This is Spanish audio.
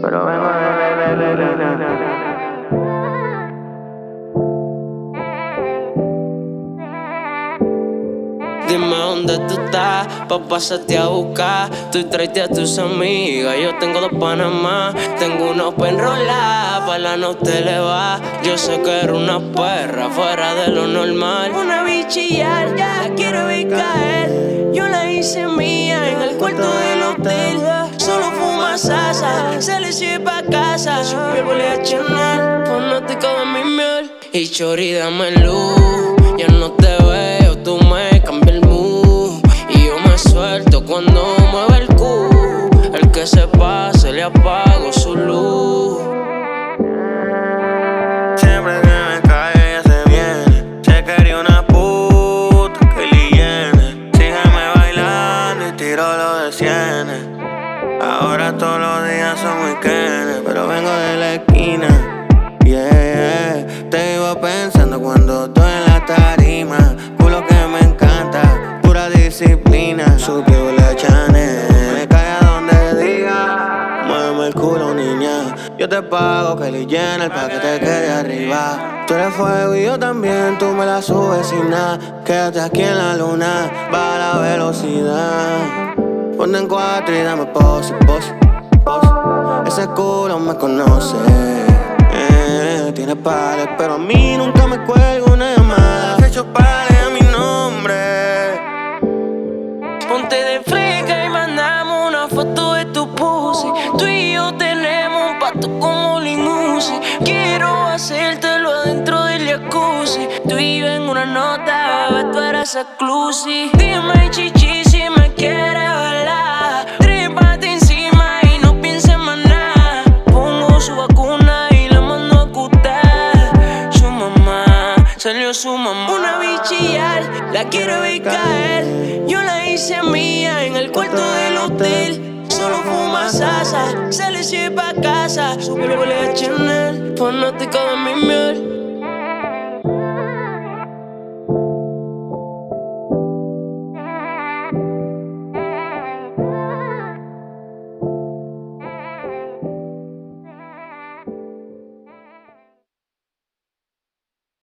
pero vengo de. Dime dónde tú estás, pa' pasarte a buscar. Tú tráete a tus amigas, yo tengo dos Panamá. Tengo una open rollada, pa' la noche le va. Yo sé que eres una perra, fuera de lo normal. Una bichillar, ya la quiero ver caer. Yo la hice mía en el cuarto del hotel. Solo fuma sasa, se le sirve pa' casa. Su piel huele a Chanel, fanática de mi miel. Y chori, dame luz, ya no te veo, tú me cambias el mood. Y yo me suelto cuando mueve el cu. El que se pase le apago su luz. Siempre que me cae ella se viene. Se quería una puta que le llene. Sígueme bailando y tiro lo de cienes. Ahora todos los días son weekendes, pero vengo de la esquina. Yeah, te iba pensando cuando estoy en la tarima. Culo que me encanta, pura disciplina. Su piel huele a Chanel, me cae a donde diga. Muéveme el culo, niña. Yo te pago que le llene el pa' que te quede arriba. Tú eres fuego y yo también, tú me la subes sin nada. Quédate aquí en la luna, baja la velocidad. Ponte en cuatro y dame pose, pose, pose. Ese culo me conoce. Tiene pares, pero a mí nunca me cuelga una llamada. Has hecho pares a mi nombre. Ponte de fresca y mandamos una foto de tu pussy. Tú y yo tenemos un pacto como Limusi. Quiero hacértelo adentro del jacuzzi. Tú y yo en una nota, bebé, tú eres exclusive. Dime chichi si me quieres bailar. Trépate encima y no pienses más nada. Pongo su vacuna y la mando a acostar. Su mamá, salió su mamá. Una bichillar, la quiero ver caer. Yo la hice mía en el cuarto del hotel. Solo fuma sasa, se le sirve pa' casa. Su piel huele a Chanel, fanática de mi miel.